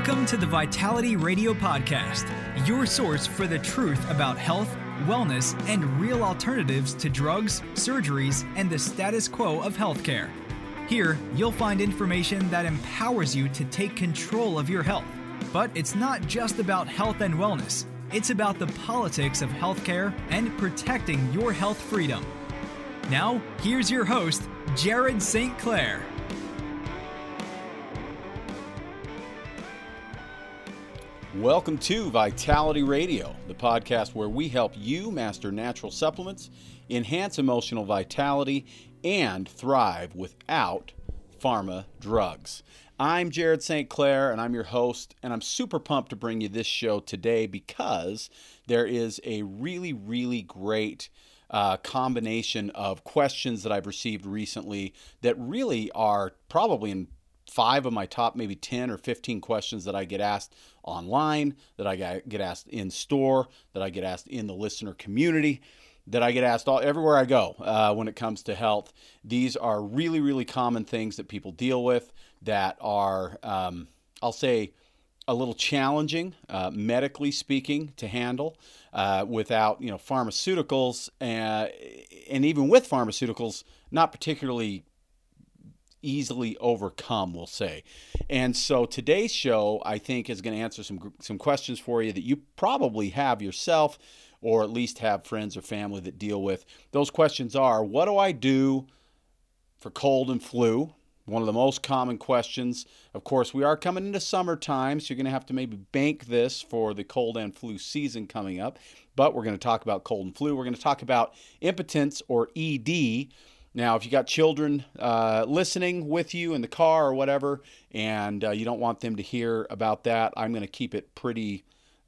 Welcome to the Vitality Radio Podcast, your source for the truth about health, wellness, and real alternatives to drugs, surgeries, and the status quo of healthcare. Here, you'll find information that empowers you to take control of your health. But it's not just about health and wellness. It's about the politics of healthcare and protecting your health freedom. Now, here's your host, Jared St. Clair. Welcome to Vitality Radio, the podcast where we help you master natural supplements, enhance emotional vitality, and thrive without pharma drugs. I'm Jared St. Clair, and I'm your host, and I'm super pumped to bring you this show today because there is a really great combination of questions that I've received recently that really are probably in 5 of my top maybe 10 or 15 questions that I get asked online, that I get asked in store, that I get asked in the listener community, that I get asked everywhere I go when it comes to health. These are really common things that people deal with that are, I'll say, a little challenging, medically speaking, to handle without pharmaceuticals, and even with pharmaceuticals, not particularly easily overcome, we'll say. And so today's show, I think, is going to answer some questions for you that you probably have yourself, or at least have friends or family that deal with. Those questions are, what do I do for cold and flu? One of the most common questions. Of course, we are coming into summertime, so you're going to have to maybe bank this for the cold and flu season coming up. But we're going to talk about cold and flu. We're going to talk about impotence, or ED. Now, if you got children listening with you in the car or whatever, and you don't want them to hear about that, I'm going to keep it pretty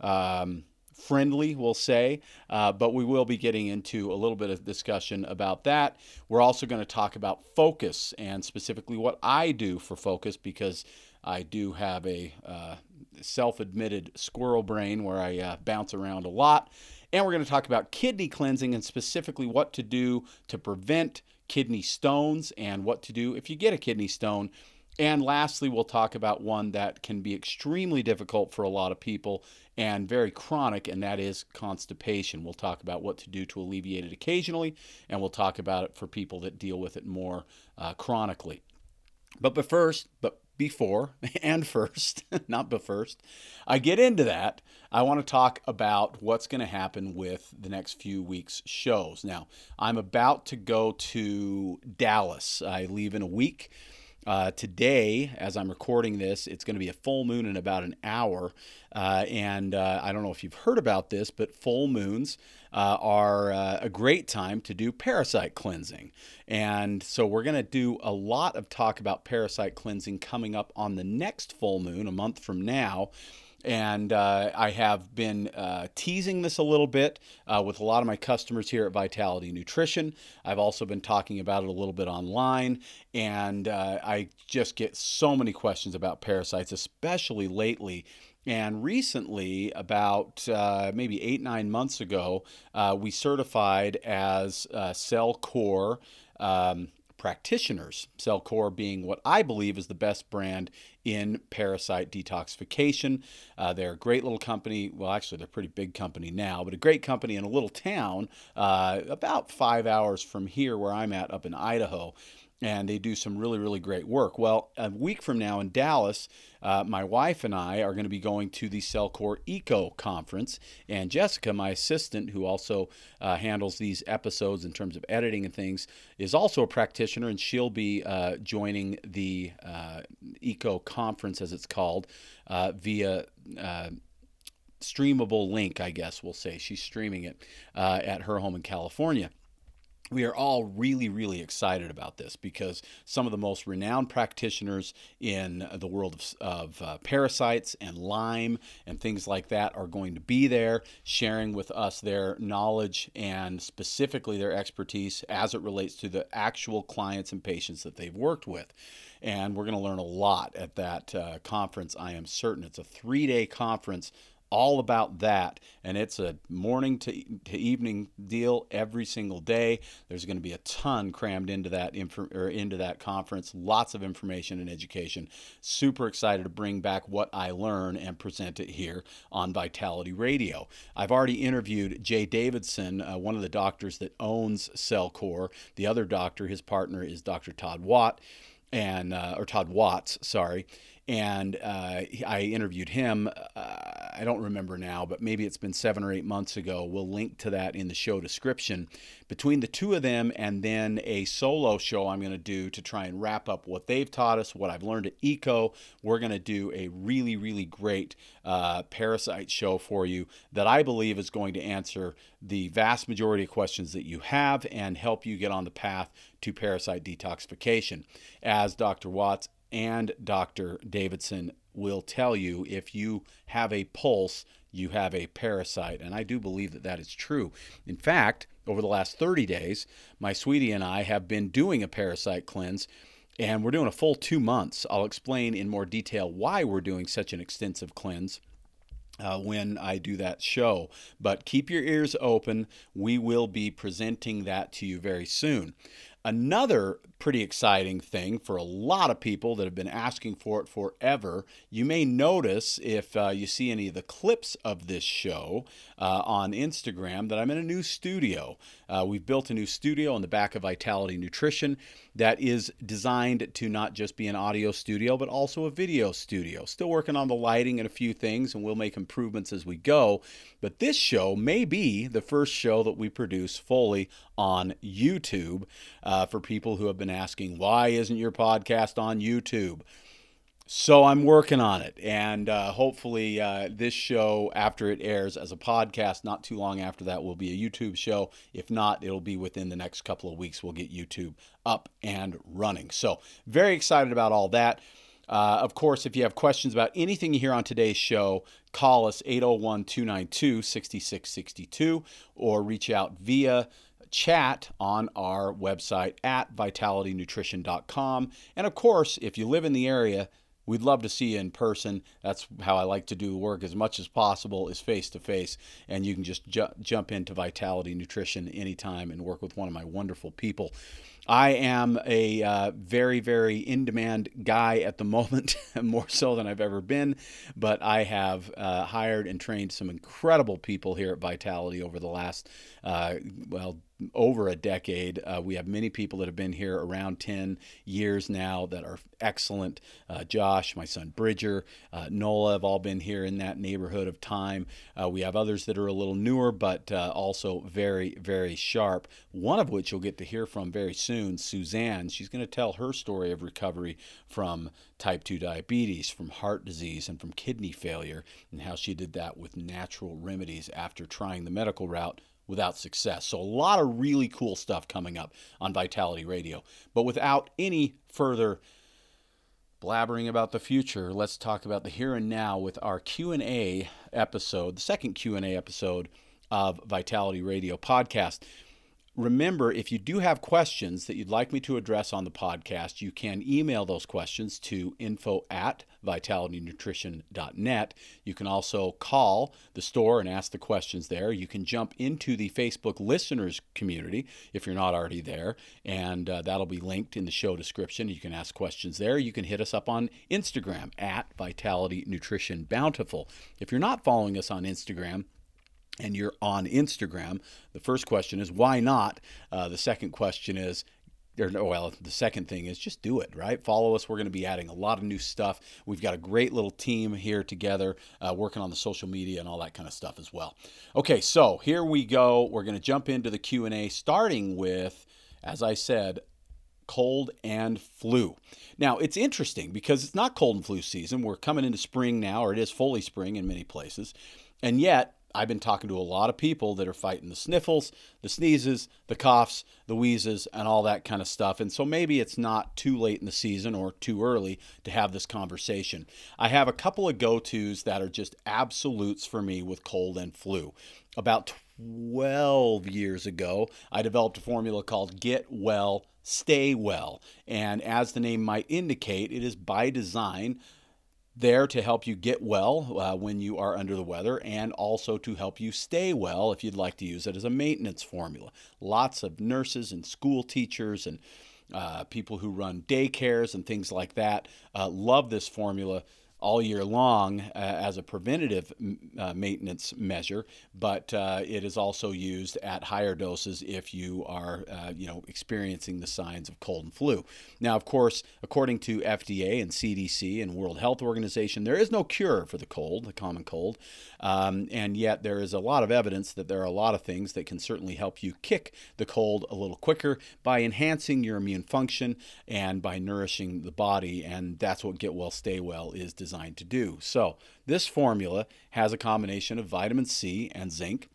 friendly, we'll say, but we will be getting into a little bit of discussion about that. We're also going to talk about focus, and specifically what I do for focus, because I do have a self-admitted squirrel brain where I bounce around a lot. And we're going to talk about kidney cleansing, and specifically what to do to prevent kidney stones and what to do if you get a kidney stone. And lastly, we'll talk about one that can be extremely difficult for a lot of people and very chronic, and that is constipation. We'll talk about what to do to alleviate it occasionally, and we'll talk about it for people that deal with it more chronically. But before I get into that, I want to talk about what's going to happen with the next few weeks' shows. Now, I'm about to go to Dallas. I leave in a week. Today, as I'm recording this, it's going to be a full moon in about an hour. And I don't know if you've heard about this, but full moons are a great time to do parasite cleansing. And so we're going to do a lot of talk about parasite cleansing coming up on the next full moon, a month from now. And I have been teasing this a little bit with a lot of my customers here at Vitality Nutrition. I've also been talking about it a little bit online, and I just get so many questions about parasites, especially lately. And recently, about maybe 8-9 months ago, we certified as CellCore practitioners, CellCore being what I believe is the best brand in parasite detoxification. They're a great little company. Well, actually, they're a pretty big company now, but a great company in a little town about 5 hours from here where I'm at, up in Idaho. And they do some really great work. Well, a week from now in Dallas, my wife and I are going to be going to the CellCore Eco Conference. And Jessica, my assistant, who also handles these episodes in terms of editing and things, is also a practitioner, and she'll be joining the Eco Conference, as it's called, via streamable link, I guess we'll say. She's streaming it at her home in California. We are all really excited about this because some of the most renowned practitioners in the world of parasites and Lyme and things like that are going to be there, sharing with us their knowledge and specifically their expertise as it relates to the actual clients and patients that they've worked with. And we're going to learn a lot at that conference, I am certain. It's a 3-day conference all about that. And it's a morning to evening deal every single day. There's going to be a ton crammed into that into that conference. Lots of information and education. Super excited to bring back what I learn and present it here on Vitality Radio. I've already interviewed Jay Davidson, one of the doctors that owns CellCore. The other doctor, his partner, is Dr. Todd Watts, sorry. And I interviewed him, I don't remember now, but maybe it's been 7 or 8 months ago. We'll link to that in the show description. Between the two of them and then a solo show I'm going to do to try and wrap up what they've taught us, what I've learned at ECO, we're going to do a really, really great parasite show for you that I believe is going to answer the vast majority of questions that you have and help you get on the path to parasite detoxification. As Dr. Watts and Dr. Davidson will tell you, if you have a pulse, you have a parasite. And I do believe that that is true. In fact, over the last 30 days, my sweetie and I have been doing a parasite cleanse, and we're doing a full 2 months. I'll explain in more detail why we're doing such an extensive cleanse when I do that show. But keep your ears open. We will be presenting that to you very soon. Another pretty exciting thing for a lot of people that have been asking for it forever, you may notice if you see any of the clips of this show on Instagram that I'm in a new studio. We've built a new studio in the back of Vitality Nutrition that is designed to not just be an audio studio, but also a video studio. Still working on the lighting and a few things, and we'll make improvements as we go. But this show may be the first show that we produce fully on YouTube. For people who have been asking, why isn't your podcast on YouTube? So I'm working on it, and hopefully this show, after it airs as a podcast, not too long after that, will be a YouTube show. If not, it'll be within the next couple of weeks. We'll get YouTube up and running. So very excited about all that. Of course, if you have questions about anything you hear on today's show, call us 801-292-6662 or reach out via chat on our website at vitalitynutrition.com. And of course, if you live in the area, we'd love to see you in person. That's how I like to do work as much as possible, is face-to-face. And you can just jump into Vitality Nutrition anytime and work with one of my wonderful people. I am a very, very in-demand guy at the moment, more so than I've ever been. But I have hired and trained some incredible people here at Vitality over the last, over a decade. We have many people that have been here around 10 years now that are excellent. Josh, my son Bridger, Nola have all been here in that neighborhood of time. We have others that are a little newer, but also very, very sharp. One of which you'll get to hear from very soon, Suzanne. She's going to tell her story of recovery from type 2 diabetes, from heart disease, and from kidney failure, and how she did that with natural remedies after trying the medical route without success. So a lot of really cool stuff coming up on Vitality Radio. But without any further blabbering about the future, let's talk about the here and now with our Q&A episode, the second Q&A episode of Vitality Radio podcast. Remember, if you do have questions that you'd like me to address on the podcast, you can email those questions to info@vitalitynutrition.net. You can also call the store and ask the questions there. You can jump into the Facebook listeners community if you're not already there, and that'll be linked in the show description. You can ask questions there. You can hit us up on Instagram at Vitality Nutrition Bountiful. If you're not following us on Instagram, and you're on Instagram, the first question is, why not? The second question is, the second thing is just do it, right? Follow us. We're going to be adding a lot of new stuff. We've got a great little team here together working on the social media and all that kind of stuff as well. Okay, so here we go. We're going to jump into the Q&A, starting with, as I said, cold and flu. Now, it's interesting because it's not cold and flu season. We're coming into spring now, or it is fully spring in many places, and yet I've been talking to a lot of people that are fighting the sniffles, the sneezes, the coughs, the wheezes, and all that kind of stuff. And so maybe it's not too late in the season or too early to have this conversation. I have a couple of go-tos that are just absolutes for me with cold and flu. About 12 years ago, I developed a formula called Get Well, Stay Well. And as the name might indicate, it is by design there to help you get well when you are under the weather, and also to help you stay well if you'd like to use it as a maintenance formula. Lots of nurses and school teachers and people who run daycares and things like that love this formula all year long as a preventative maintenance measure, but it is also used at higher doses if you are, experiencing the signs of cold and flu. Now, of course, according to FDA and CDC and World Health Organization, there is no cure for the cold, the common cold, and yet there is a lot of evidence that there are a lot of things that can certainly help you kick the cold a little quicker by enhancing your immune function and by nourishing the body, and that's what Get Well, Stay Well is designed to do. So this formula has a combination of vitamin C and zinc.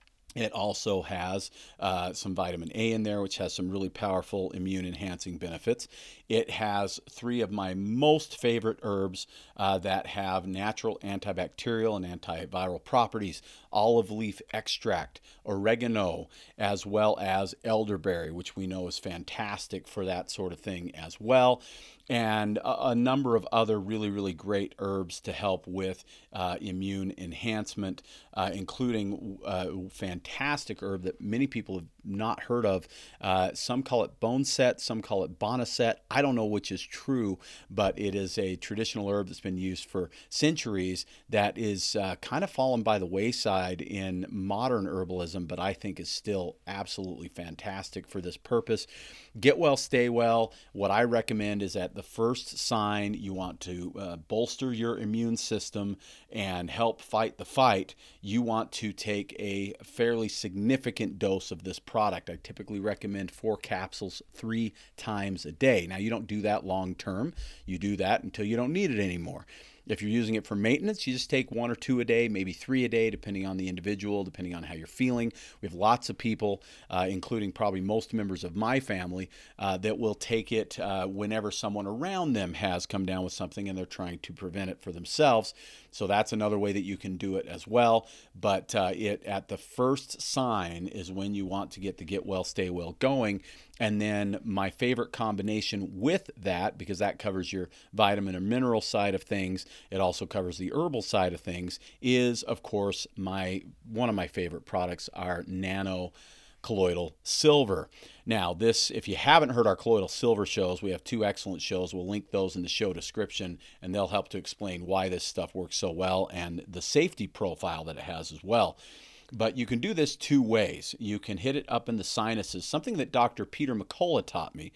It also has some vitamin A in there, which has some really powerful immune-enhancing benefits. It has 3 of my most favorite herbs that have natural antibacterial and antiviral properties: olive leaf extract, oregano, as well as elderberry, which we know is fantastic for that sort of thing as well, and a number of other really, really great herbs to help with immune enhancement, including a fantastic herb that many people have not heard of. Some call it boneset, some call it boneset. I don't know which is true, but it is a traditional herb that's been used for centuries that is kind of fallen by the wayside in modern herbalism, but I think is still absolutely fantastic for this purpose. Get Well, Stay Well. What I recommend is at the first sign you want to bolster your immune system and help fight the fight, you want to take a fairly significant dose of this product. I typically recommend 4 capsules 3 times a day. Now, you don't do that long term. You do that until you don't need it anymore. If you're using it for maintenance, you just take 1 or 2 a day, maybe 3 a day, depending on the individual, depending on how you're feeling. We have lots of people, including probably most members of my family, that will take it whenever someone around them has come down with something and they're trying to prevent it for themselves. So that's another way that you can do it as well. But it at the first sign is when you want to get the Get Well, Stay Well going. And then my favorite combination with that, because that covers your vitamin and mineral side of things, it also covers the herbal side of things, is, of course, one of my favorite products, our Nano Colloidal Silver. Now, if you haven't heard our Colloidal Silver shows, we have 2 excellent shows. We'll link those in the show description, and they'll help to explain why this stuff works so well and the safety profile that it has as well. But you can do this 2 ways. You can hit it up in the sinuses, something that Dr. Peter McCullough taught me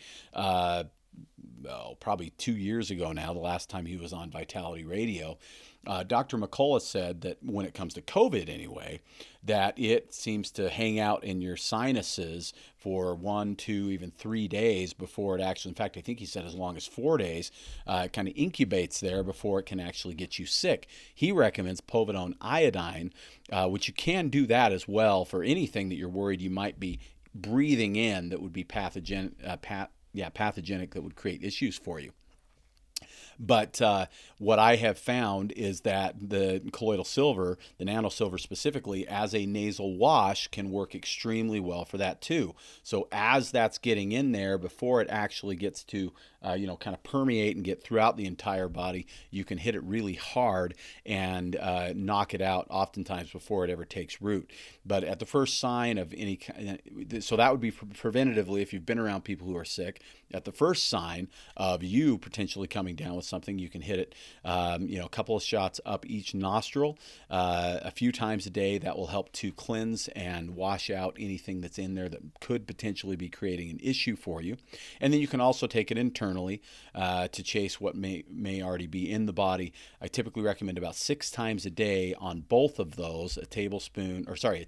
probably 2 years ago now, the last time he was on Vitality Radio. Dr. McCullough said that when it comes to COVID anyway, that it seems to hang out in your sinuses for 1, 2, even 3 days before it actually, in fact, I think he said as long as 4 days, it kind of incubates there before it can actually get you sick. He recommends povidone iodine, which you can do that as well for anything that you're worried you might be breathing in that would be pathogenic, that would create issues for you. But what I have found is that the colloidal silver, the nano silver specifically, as a nasal wash can work extremely well for that too. So as that's getting in there before it actually gets to kind of permeate and get throughout the entire body, you can hit it really hard and knock it out oftentimes before it ever takes root. But at the first sign of any kind, so that would be preventatively if you've been around people who are sick. At the first sign of you potentially coming down with something, you can hit it, a couple of shots up each nostril a few times a day. That will help to cleanse and wash out anything that's in there that could potentially be creating an issue for you. And then you can also take it internally to chase what may already be in the body. I typically recommend about 6 times a day on both of those, a teaspoon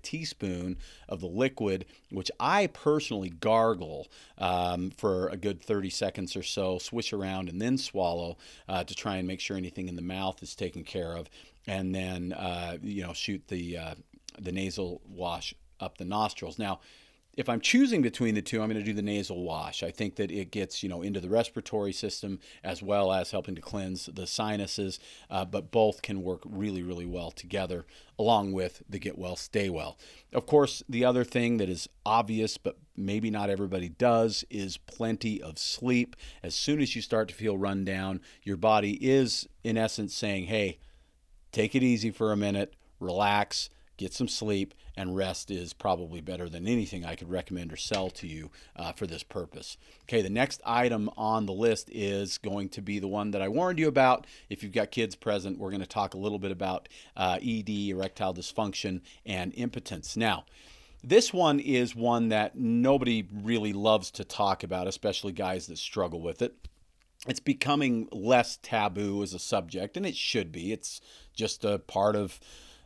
of the liquid, which I personally gargle for a good 30 seconds or so, swish around and then swallow to try and make sure anything in the mouth is taken care of, and then shoot the nasal wash up the nostrils. Now, if I'm choosing between the two, I'm going to do the nasal wash. I think that it gets, into the respiratory system as well as helping to cleanse the sinuses, but both can work really, really well together, along with the get well, stay well. Of course, the other thing that is obvious, but maybe not everybody does, is plenty of sleep. As soon as you start to feel run down, your body is, in essence, saying, hey, take it easy for a minute, relax, get some sleep, and rest is probably better than anything I could recommend or sell to you for this purpose. Okay, the next item on the list is going to be the one that I warned you about. If you've got kids present, we're going to talk a little bit about ED, erectile dysfunction, and impotence. Now, this one is one that nobody really loves to talk about, especially guys that struggle with it. It's becoming less taboo as a subject, and it should be. It's just a part of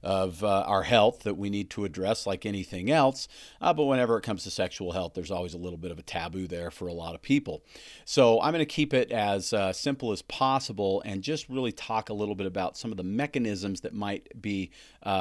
our health that we need to address like anything else. But whenever it comes to sexual health, there's always a little bit of a taboo there for a lot of people. So I'm going to keep it as simple as possible and just really talk a little bit about some of the mechanisms that might be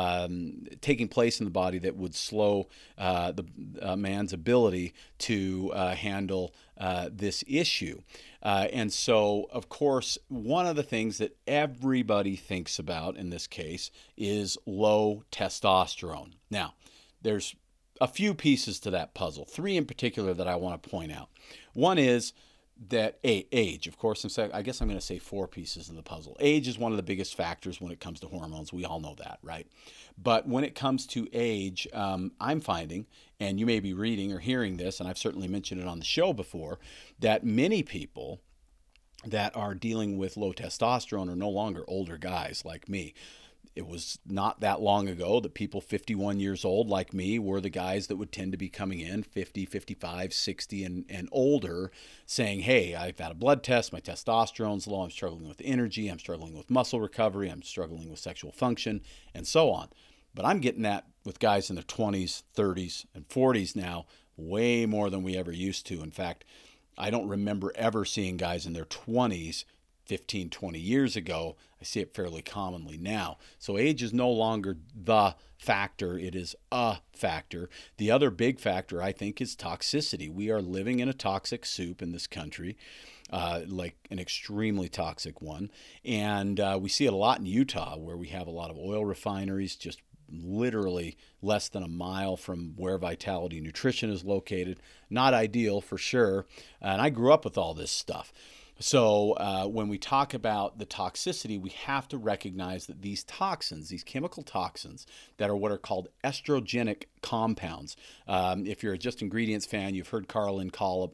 taking place in the body that would slow the man's ability to handle this issue. And so, of course, one of the things that everybody thinks about in this case is low testosterone. Now, there's a few pieces to that puzzle, 3 in particular that I want to point out. One is that age, of course, I guess I'm going to say 4 pieces of the puzzle. Age is one of the biggest factors when it comes to hormones. We all know that, right? But when it comes to age, I'm finding, and you may be reading or hearing this, and I've certainly mentioned it on the show before, that many people that are dealing with low testosterone are no longer older guys like me. It was not that long ago that people 51 years old like me were the guys that would tend to be coming in 50, 55, 60 and older saying, hey, I've had a blood test, my testosterone's low, I'm struggling with energy, I'm struggling with muscle recovery, I'm struggling with sexual function, and so on. But I'm getting that with guys in their 20s, 30s, and 40s now, way more than we ever used to. In fact, I don't remember ever seeing guys in their 20s 15, 20 years ago. I see it fairly commonly now. So age is no longer the factor. It is a factor. The other big factor, I think, is toxicity. We are living in a toxic soup in this country, like an extremely toxic one. And we see it a lot in Utah, where we have a lot of oil refineries just literally less than a mile from where Vitality Nutrition is located. Not ideal for sure. And I grew up with all this stuff. So when we talk about the toxicity, we have to recognize that these toxins, these chemical toxins that are what are called estrogenic compounds. If you're a Just Ingredients fan, you've heard Carlin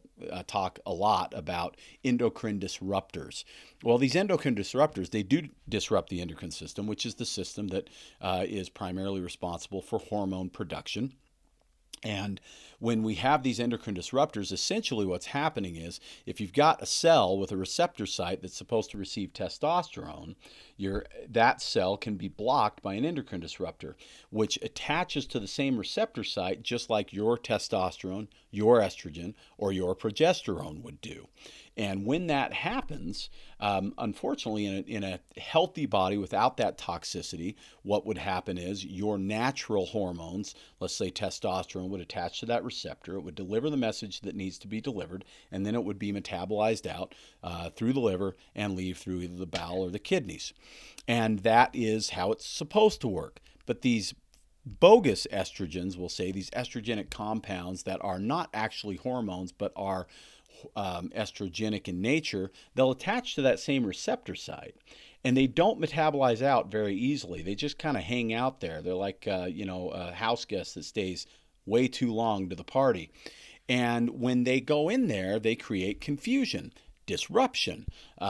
talk a lot about endocrine disruptors. Well, these endocrine disruptors, they do disrupt the endocrine system, which is the system that is primarily responsible for hormone production. And when we have these endocrine disruptors, essentially what's happening is if you've got a cell with a receptor site that's supposed to receive testosterone, that cell can be blocked by an endocrine disruptor, which attaches to the same receptor site just like your testosterone, your estrogen, or your progesterone would do. And when that happens, unfortunately, in a healthy body without that toxicity, what would happen is your natural hormones, let's say testosterone, would attach to that receptor. It would deliver the message that needs to be delivered, and then it would be metabolized out through the liver and leave through either the bowel or the kidneys. And that is how it's supposed to work. But these bogus estrogens, we'll say, these estrogenic compounds that are not actually hormones but are estrogenic in nature, they'll attach to that same receptor site, and they don't metabolize out very easily. They just kind of hang out there. They're like a house guest that stays way too long to the party. And when they go in there, they create confusion, disruption,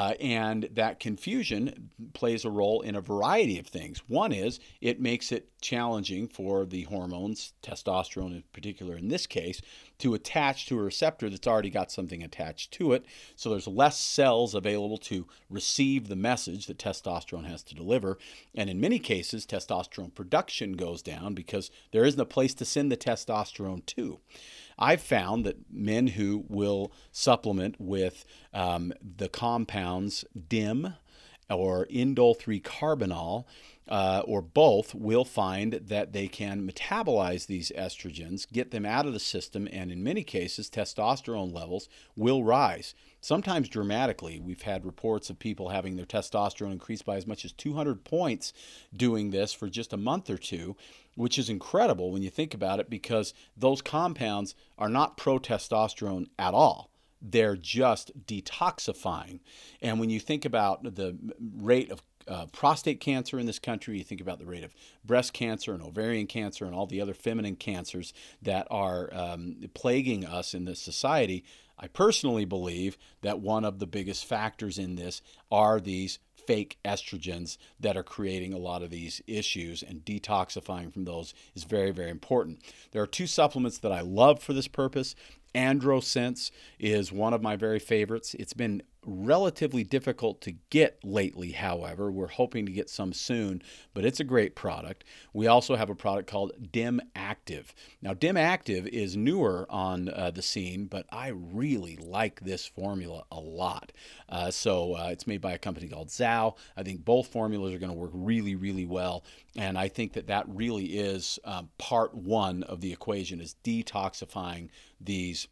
and that confusion plays a role in a variety of things. One is it makes it challenging for the hormones, testosterone in particular in this case, to attach to a receptor that's already got something attached to it. So there's less cells available to receive the message that testosterone has to deliver. And in many cases, testosterone production goes down because there isn't a place to send the testosterone to. I've found that men who will supplement with the compounds DIM or indole 3-carbinol or both will find that they can metabolize these estrogens, get them out of the system, and in many cases, testosterone levels will rise. Sometimes dramatically. We've had reports of people having their testosterone increase by as much as 200 points doing this for just a month or two, which is incredible when you think about it, because those compounds are not pro-testosterone at all. They're just detoxifying. And when you think about the rate of prostate cancer in this country, you think about the rate of breast cancer and ovarian cancer and all the other feminine cancers that are plaguing us in this society, I personally believe that one of the biggest factors in this are these fake estrogens that are creating a lot of these issues, and detoxifying from those is very, very important. There are two supplements that I love for this purpose. AndroSense is one of my very favorites. It's been relatively difficult to get lately, however. We're hoping to get some soon, but it's a great product. We also have a product called Dim Active. Now, Dim Active is newer on the scene, but I really like this formula a lot. So it's made by a company called Zhao. I think both formulas are going to work really, really well, and I think that that really is part one of the equation, is detoxifying these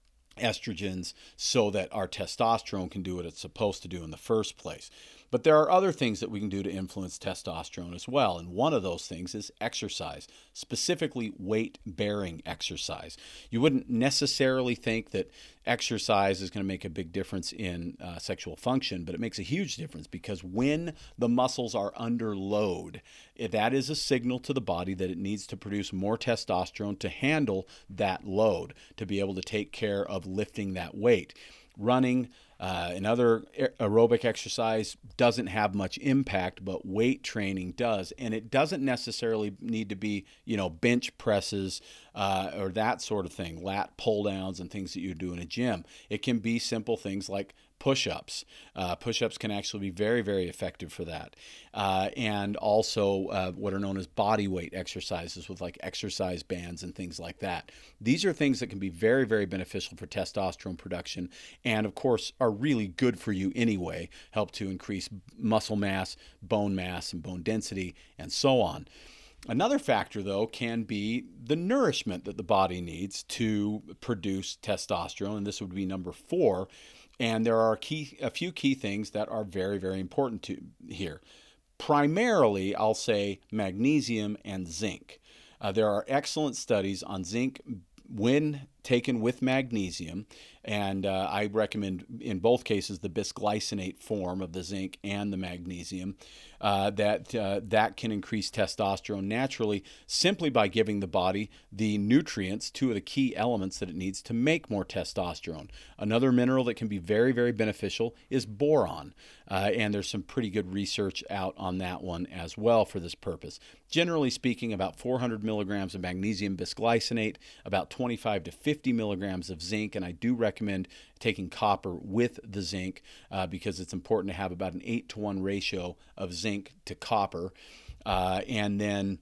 estrogens so that our testosterone can do what it's supposed to do in the first place. But there are other things that we can do to influence testosterone as well, and one of those things is exercise, specifically weight-bearing exercise. You wouldn't necessarily think that exercise is going to make a big difference in sexual function, but it makes a huge difference, because when the muscles are under load, that is a signal to the body that it needs to produce more testosterone to handle that load, to be able to take care of lifting that weight. Running and other aerobic exercise doesn't have much impact, but weight training does. And it doesn't necessarily need to be, bench presses or that sort of thing, lat pull downs and things that you do in a gym. It can be simple things like push-ups. Push-ups can actually be very, very effective for that. And also what are known as body weight exercises with like exercise bands and things like that. These are things that can be very, very beneficial for testosterone production, and of course are really good for you anyway, help to increase muscle mass, and bone density, and so on. Another factor, though, can be the nourishment that the body needs to produce testosterone, and this would be number 4. And there are a few key things that are very, very important here. Primarily, I'll say magnesium and zinc. There are excellent studies on zinc when taken with magnesium, and I recommend in both cases the bisglycinate form of the zinc and the magnesium, that can increase testosterone naturally simply by giving the body the nutrients, 2 of the key elements that it needs to make more testosterone. Another mineral that can be very, very beneficial is boron, and there's some pretty good research out on that one as well for this purpose. Generally speaking, about 400 milligrams of magnesium bisglycinate, about 25 to 50 milligrams of zinc, and I do recommend taking copper with the zinc because it's important to have about an 8-to-1 ratio of zinc to copper, and then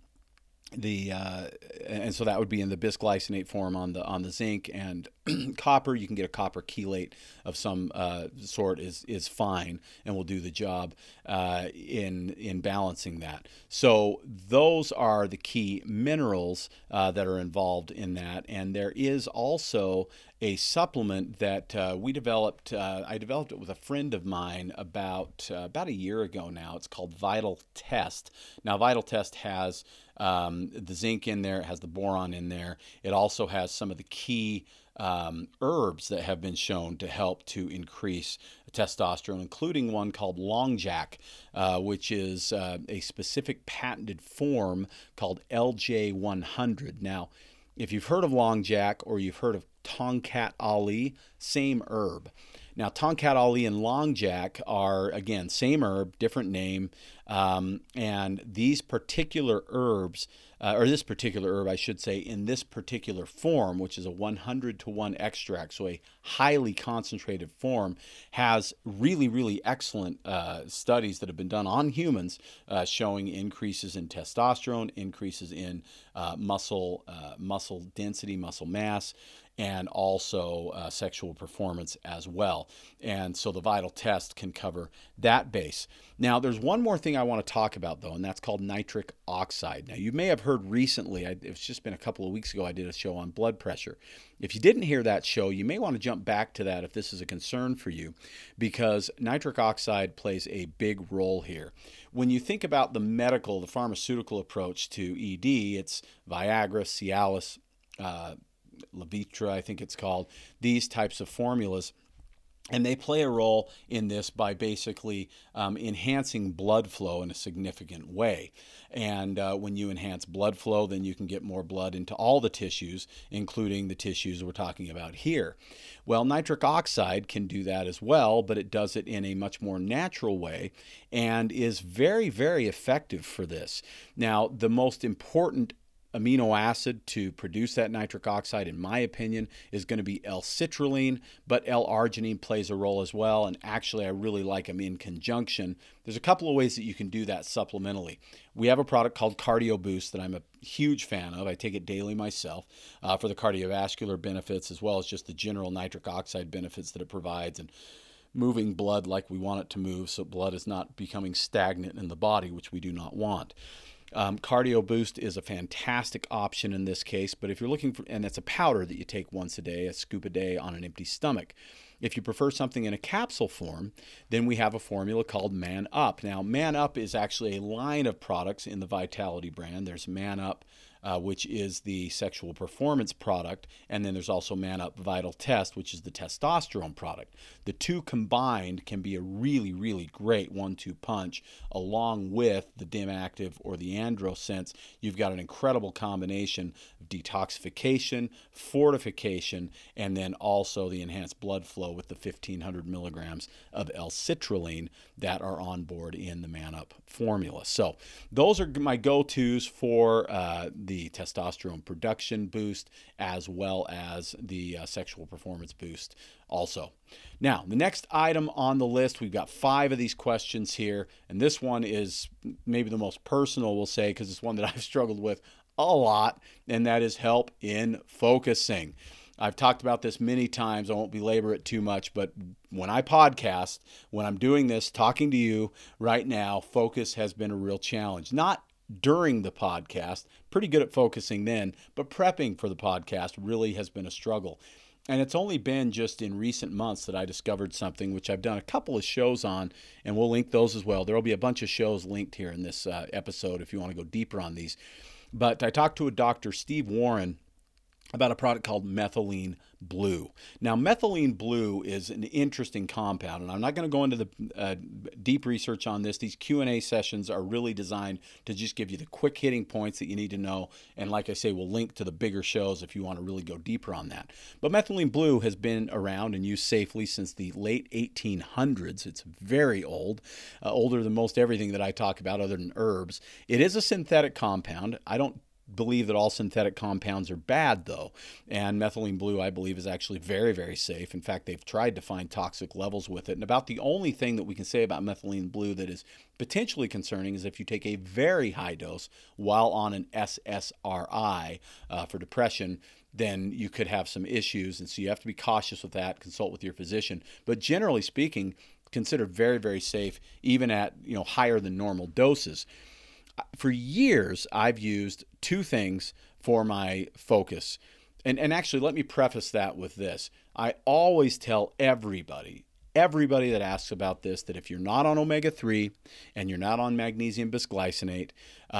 and so that would be in the bisglycinate form on the zinc, and copper, you can get a copper chelate of some sort is fine and will do the job in balancing that. So those are the key minerals that are involved in that. And there is also a supplement that we developed. I developed it with a friend of mine about a year ago now. It's called Vital Test. Now, Vital Test has the zinc in there, it has the boron in there. It also has some of the key herbs that have been shown to help to increase testosterone, including one called Long Jack, which is a specific patented form called LJ100. Now, if you've heard of Long Jack or you've heard of Tongkat Ali, same herb. Now, Tongkat Ali and Long Jack are, again, same herb, different name, and these particular herbs, or this particular herb, I should say, in this particular form, which is a 100-to-1 extract, so a highly concentrated form, has really, really excellent studies that have been done on humans showing increases in testosterone, increases in muscle density, muscle mass, and also sexual performance as well. And so the Vital Test can cover that base. Now, there's one more thing I want to talk about, though, and that's called nitric oxide. Now, you may have heard recently, it's just been a couple of weeks ago, I did a show on blood pressure. If you didn't hear that show, you may want to jump back to that if this is a concern for you, because nitric oxide plays a big role here. When you think about the pharmaceutical approach to ED, it's Viagra, Cialis, Levitra, I think it's called, these types of formulas. And they play a role in this by basically enhancing blood flow in a significant way. And when you enhance blood flow, then you can get more blood into all the tissues, including the tissues we're talking about here. Well, nitric oxide can do that as well, but it does it in a much more natural way and is very, very effective for this. Now, the most important amino acid to produce that nitric oxide, in my opinion, is going to be L-citrulline, but L-arginine plays a role as well, and actually I really like them in conjunction. There's a couple of ways that you can do that supplementally. We have a product called Cardio Boost that I'm a huge fan of. I take it daily myself for the cardiovascular benefits as well as just the general nitric oxide benefits that it provides, and moving blood like we want it to move, so blood is not becoming stagnant in the body, which we do not want. Cardio Boost is a fantastic option in this case, but if you're looking for, and it's a powder that you take once a day, a scoop a day on an empty stomach. If you prefer something in a capsule form, then we have a formula called Man Up. Now, Man Up is actually a line of products in the Vitality brand. There's Man Up, which is the sexual performance product, and then there's also Man Up Vital Test, which is the testosterone product. The two combined can be a really, really great 1-2 punch, along with the Dim Active or the AndroSense. You've got an incredible combination of detoxification, fortification, and then also the enhanced blood flow with the 1,500 milligrams of L-citrulline that are on board in the Man Up formula. So those are my go-tos for the testosterone production boost as well as the sexual performance boost also. Now, the next item on the list, we've got 5 of these questions here, and this one is maybe the most personal, we'll say, because it's one that I've struggled with a lot, and that is help in focusing. I've talked about this many times. I won't belabor it too much, but when I podcast, when I'm doing this, talking to you right now, focus has been a real challenge. Not during the podcast, pretty good at focusing then, but prepping for the podcast really has been a struggle. And it's only been just in recent months that I discovered something which I've done a couple of shows on, and we'll link those as well. There will be a bunch of shows linked here in this episode if you want to go deeper on these. But I talked to a Dr. Steve Warren about a product called methylene blue. Now, methylene blue is an interesting compound, and I'm not going to go into the deep research on this. These Q&A sessions are really designed to just give you the quick hitting points that you need to know, and like I say, we'll link to the bigger shows if you want to really go deeper on that. But methylene blue has been around and used safely since the late 1800s. It's very old, older than most everything that I talk about other than herbs. It is a synthetic compound. I don't believe that all synthetic compounds are bad, though, and methylene blue, I believe, is actually very, very safe. In fact, they've tried to find toxic levels with it, and about the only thing that we can say about methylene blue that is potentially concerning is if you take a very high dose while on an SSRI for depression, then you could have some issues, and so you have to be cautious with that, consult with your physician. But generally speaking, considered very, very safe, even at higher than normal doses. For years, I've used 2 things for my focus. And actually, let me preface that with this. I always tell everybody that asks about this, that if you're not on omega-3 and you're not on magnesium bisglycinate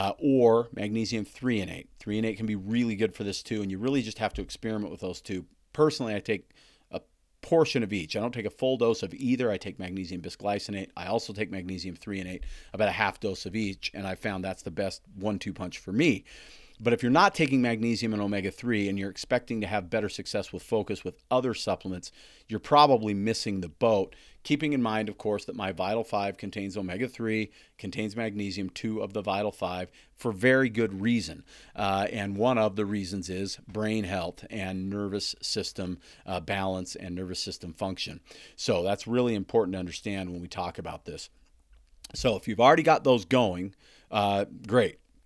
or magnesium threonate, threonate can be really good for this too, and you really just have to experiment with those 2. Personally, I take a portion of each. I don't take a full dose of either. I take magnesium bisglycinate. I also take magnesium threonate, about a half dose of each, and I found that's the best 1-2 punch for me. But if you're not taking magnesium and omega-3 and you're expecting to have better success with focus with other supplements, you're probably missing the boat. Keeping in mind, of course, that my Vital 5 contains omega-3, contains magnesium, 2 of the Vital 5, for very good reason. And one of the reasons is brain health and nervous system balance and nervous system function. So that's really important to understand when we talk about this. So if you've already got those going, great.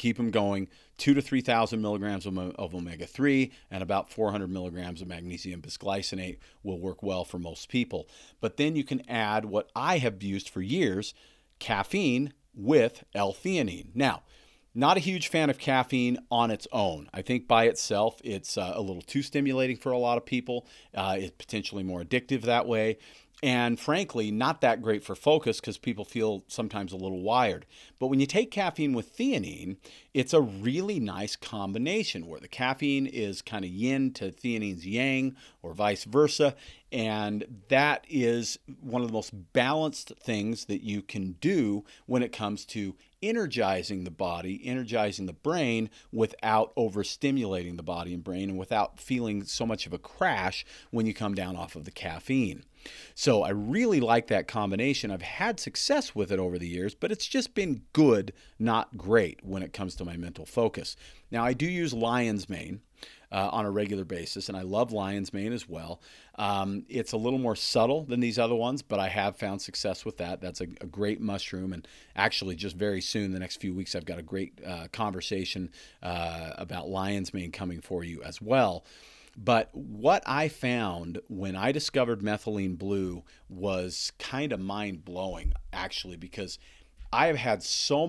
keep them going. 2,000 to 3,000 milligrams of omega-3 and about 400 milligrams of magnesium bisglycinate will work well for most people. But then you can add what I have used for years, caffeine with L-theanine. Now, not a huge fan of caffeine on its own. I think by itself, it's a little too stimulating for a lot of people. It's potentially more addictive that way. And frankly, not that great for focus because people feel sometimes a little wired. But when you take caffeine with theanine, it's a really nice combination where the caffeine is kind of yin to theanine's yang or vice versa. And that is one of the most balanced things that you can do when it comes to energizing the body, energizing the brain without overstimulating the body and brain and without feeling so much of a crash when you come down off of the caffeine. So I really like that combination. I've had success with it over the years, but it's just been good, not great when it comes to my mental focus. Now, I do use lion's mane on a regular basis, and I love lion's mane as well. It's a little more subtle than these other ones, but I have found success with that. That's a great mushroom, and actually just very soon, the next few weeks, I've got a great conversation about lion's mane coming for you as well. But what I found when I discovered methylene blue was kind of mind-blowing, actually, because I've tried so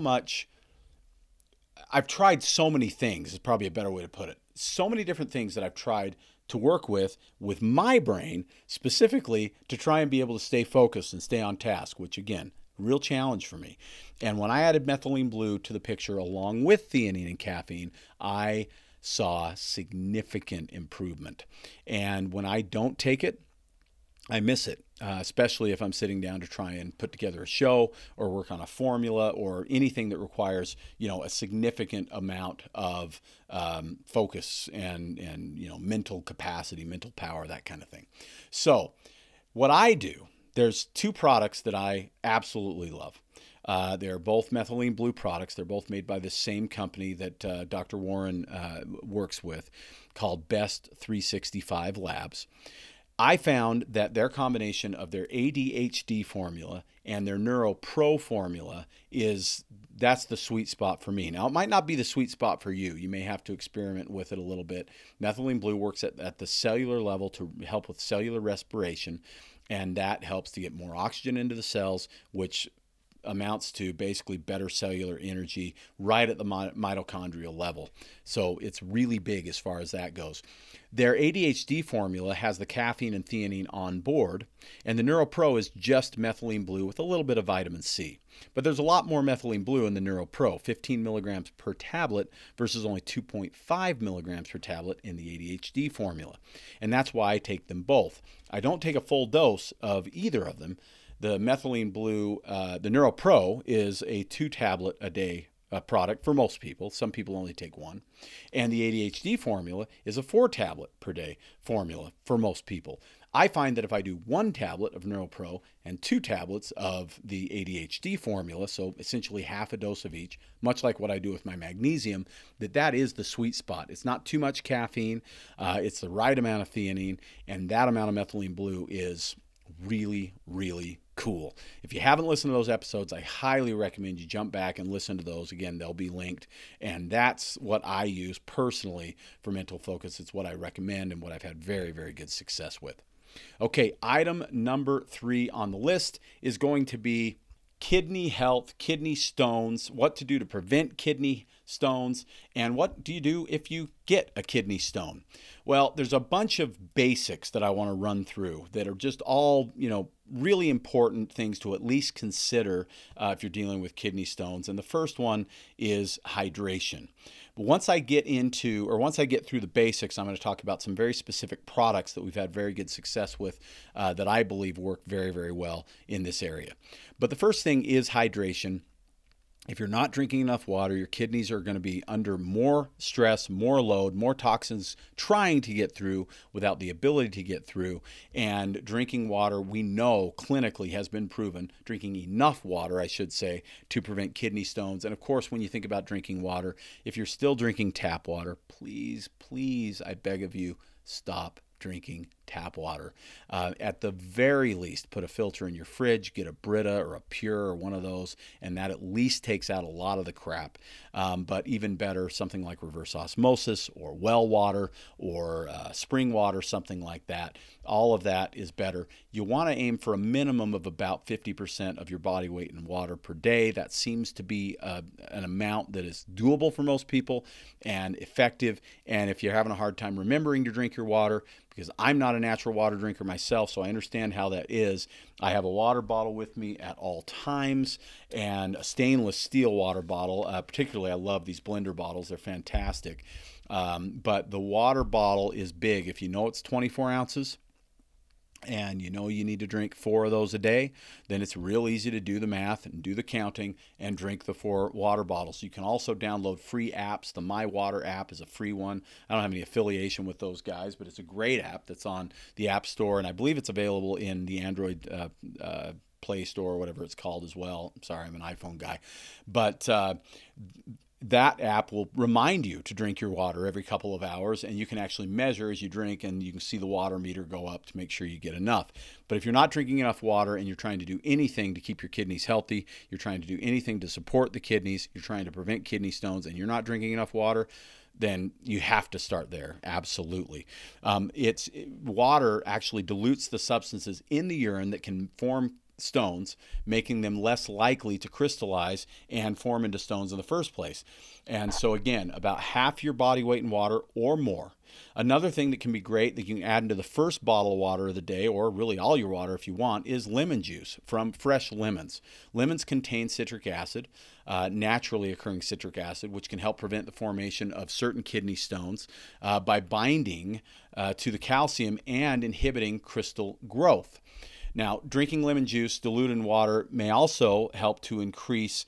many things, is probably a better way to put it. So many different things that I've tried to work with my brain, specifically to try and be able to stay focused and stay on task, which again, real challenge for me. And when I added methylene blue to the picture along with theanine and caffeine, I saw significant improvement. And when I don't take it, I miss it, especially if I'm sitting down to try and put together a show or work on a formula or anything that requires, a significant amount of focus and mental capacity, mental power, that kind of thing. So what I do, there's two products that I absolutely love. They're both methylene blue products. They're both made by the same company that Dr. Warren works with, called Best 365 Labs. I found that their combination of their ADHD formula and their NeuroPro formula that's the sweet spot for me. Now, it might not be the sweet spot for you. You may have to experiment with it a little bit. Methylene blue works at the cellular level to help with cellular respiration, and that helps to get more oxygen into the cells, which amounts to basically better cellular energy right at the mitochondrial level. So it's really big as far as that goes. Their ADHD formula has the caffeine and theanine on board, and the NeuroPro is just methylene blue with a little bit of vitamin C. But there's a lot more methylene blue in the NeuroPro, 15 milligrams per tablet versus only 2.5 milligrams per tablet in the ADHD formula. And that's why I take them both. I don't take a full dose of either of them. The methylene blue, the NeuroPro is a 2-tablet a day product for most people. Some people only take one. And the ADHD formula is a 4-tablet per day formula for most people. I find that if I do 1 tablet of NeuroPro and 2 tablets of the ADHD formula, so essentially half a dose of each, much like what I do with my magnesium, that is the sweet spot. It's not too much caffeine. It's the right amount of theanine, and that amount of methylene blue is really, really cool. If you haven't listened to those episodes, I highly recommend you jump back and listen to those. Again, they'll be linked. And that's what I use personally for mental focus. It's what I recommend and what I've had very, very good success with. Okay, item number 3 on the list is going to be kidney health, kidney stones, what to do to prevent kidney stones, and what do you do if you get a kidney stone? Well, there's a bunch of basics that I want to run through that are just all, really important things to at least consider if you're dealing with kidney stones. And the first one is hydration. But once I get through the basics, I'm going to talk about some very specific products that we've had very good success with that I believe work very, very well in this area. But the first thing is hydration. If you're not drinking enough water, your kidneys are going to be under more stress, more load, more toxins trying to get through without the ability to get through. And drinking water, we know clinically has been proven, drinking enough water, I should say, to prevent kidney stones. And of course, when you think about drinking water, if you're still drinking tap water, please, I beg of you, stop drinking tap water. At the very least, put a filter in your fridge, get a Brita or a Pure or one of those, and that at least takes out a lot of the crap. But even better, something like reverse osmosis or well water or spring water, something like that. All of that is better. You want to aim for a minimum of about 50% of your body weight in water per day. That seems to be an amount that is doable for most people and effective. And if you're having a hard time remembering to drink your water, because I'm not a natural water drinker myself, so I understand how that is, I have a water bottle with me at all times and a stainless steel water bottle. Particularly, I love these blender bottles. They're fantastic. But the water bottle is big. If you know it's 24 ounces, and you know you need to drink 4 of those a day, then it's real easy to do the math and do the counting and drink the 4 water bottles. You can also download free apps. The My Water app is a free one. I don't have any affiliation with those guys, but it's a great app that's on the App Store, and I believe it's available in the Android Play Store or whatever it's called as well. I'm sorry, I'm an iPhone guy. But that app will remind you to drink your water every couple of hours, and you can actually measure as you drink, and you can see the water meter go up to make sure you get enough. But if you're not drinking enough water and you're trying to do anything to keep your kidneys healthy, you're trying to do anything to support the kidneys, you're trying to prevent kidney stones, and you're not drinking enough water, then you have to start there. Absolutely. Water actually dilutes the substances in the urine that can form stones, making them less likely to crystallize and form into stones in the first place. And so again, about half your body weight in water or more. Another thing that can be great that you can add into the first bottle of water of the day, or really all your water if you want, is lemon juice from fresh lemons. Lemons contain citric acid, naturally occurring citric acid, which can help prevent the formation of certain kidney stones by binding to the calcium and inhibiting crystal growth. Now, drinking lemon juice diluted in water may also help to increase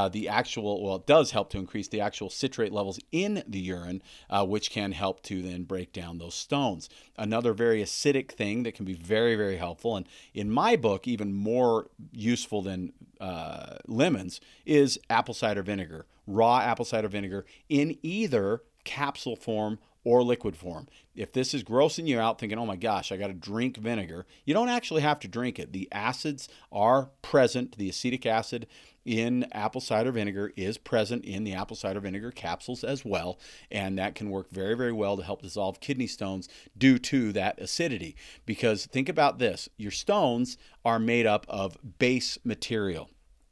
it does help to increase the actual citrate levels in the urine, which can help to then break down those stones. Another very acidic thing that can be very, very helpful, and in my book, even more useful than lemons, is apple cider vinegar, raw apple cider vinegar in either capsule form or liquid form. If this is grossing you out thinking, oh my gosh, I got to drink vinegar, you don't actually have to drink it. The acids are present. The acetic acid in apple cider vinegar is present in the apple cider vinegar capsules as well, and that can work very, very well to help dissolve kidney stones due to that acidity. Because think about this, your stones are made up of base material.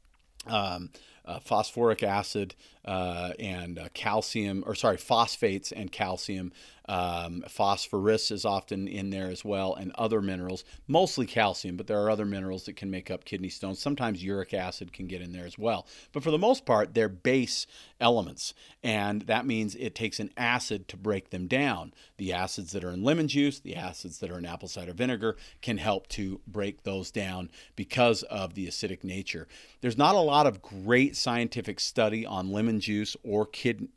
Phosphoric acid and phosphates and calcium. Phosphorus is often in there as well, and other minerals, mostly calcium, but there are other minerals that can make up kidney stones. Sometimes uric acid can get in there as well. But for the most part, they're base elements, and that means it takes an acid to break them down. The acids that are in lemon juice, the acids that are in apple cider vinegar can help to break those down because of the acidic nature. There's not a lot of great scientific study on lemon juice or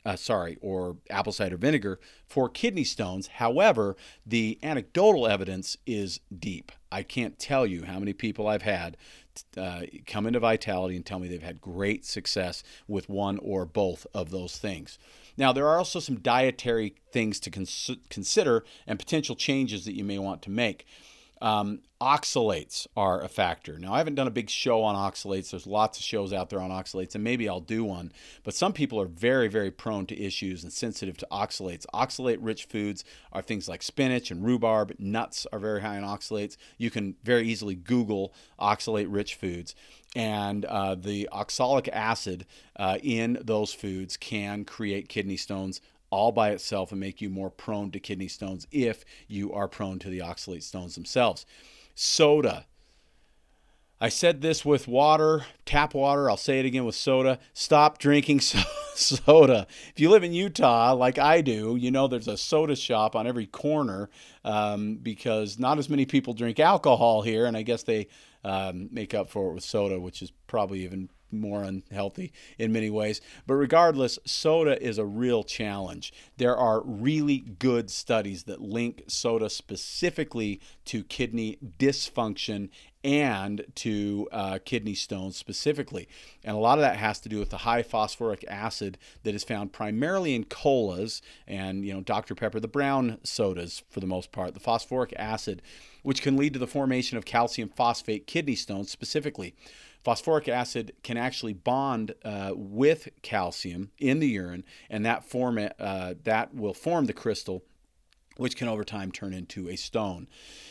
apple cider vinegar for kidney stones. However, the anecdotal evidence is deep. I can't tell you how many people I've had come into Vitality and tell me they've had great success with one or both of those things. Now, there are also some dietary things to consider and potential changes that you may want to make. Oxalates are a factor. Now, I haven't done a big show on oxalates. There's lots of shows out there on oxalates, and maybe I'll do one. But some people are very, very prone to issues and sensitive to oxalates. Oxalate-rich foods are things like spinach and rhubarb. Nuts are very high in oxalates. You can very easily Google oxalate-rich foods. And the oxalic acid in those foods can create kidney stones all by itself and make you more prone to kidney stones if you are prone to the oxalate stones themselves. Soda. I said this with water, tap water. I'll say it again with soda. Stop drinking soda. If you live in Utah, like I do, you know there's a soda shop on every corner because not as many people drink alcohol here, and I guess they make up for it with soda, which is probably even more unhealthy in many ways. But regardless, soda is a real challenge. There are really good studies that link soda specifically to kidney dysfunction and to kidney stones specifically. And a lot of that has to do with the high phosphoric acid that is found primarily in colas and, Dr. Pepper, the brown sodas for the most part, the phosphoric acid, which can lead to the formation of calcium phosphate kidney stones specifically. Phosphoric acid can actually bond with calcium in the urine, and that will form the crystal, which can over time turn into a stone.